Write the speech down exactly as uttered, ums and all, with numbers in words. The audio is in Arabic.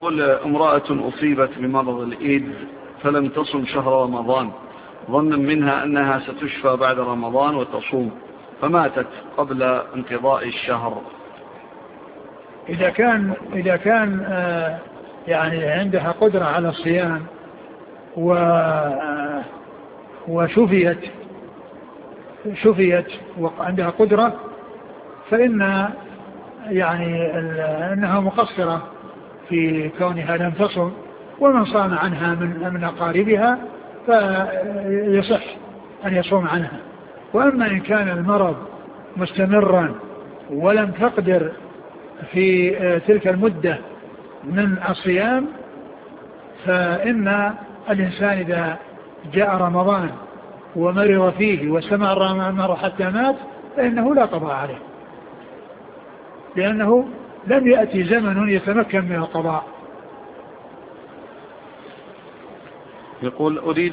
قل امرأة أصيبت بمرض الإيد فلم تصم شهر رمضان ظنا منها أنها ستشفى بعد رمضان وتصوم، فماتت قبل انقضاء الشهر. إذا كان إذا كان آه يعني عندها قدرة على الصيام و آه وشفيت شفيت وعندها قدرة، فإن يعني أنها مقصرة في كونها لم تصم، ومن صام عنها من من أقاربها فيصح أن يصوم عنها. وأما إن كان المرض مستمرا ولم تقدر في تلك المدة من الصيام، فإن الإنسان إذا جاء رمضان ومرض فيه واستمر المرض حتى مات فإنه لا قضاء عليه، لأنه لم يأتي زمن يتمكن من القضاء. يقول أريد